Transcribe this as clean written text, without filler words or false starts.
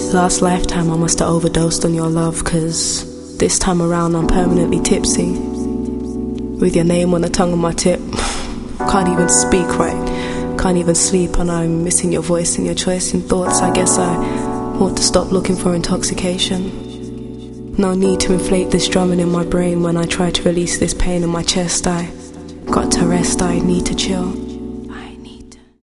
Last lifetime I must have overdosed on your love, 'cause this time around I'm permanently tipsy, with your name on the tongue of my tip. Can't even speak right, can't even sleep, and I'm missing your voice and your choice in thoughts. I guess I ought to stop looking for intoxication. No need to inflate this drumming in my brain when I try to release this pain in my chest. I got to rest, I need to chill.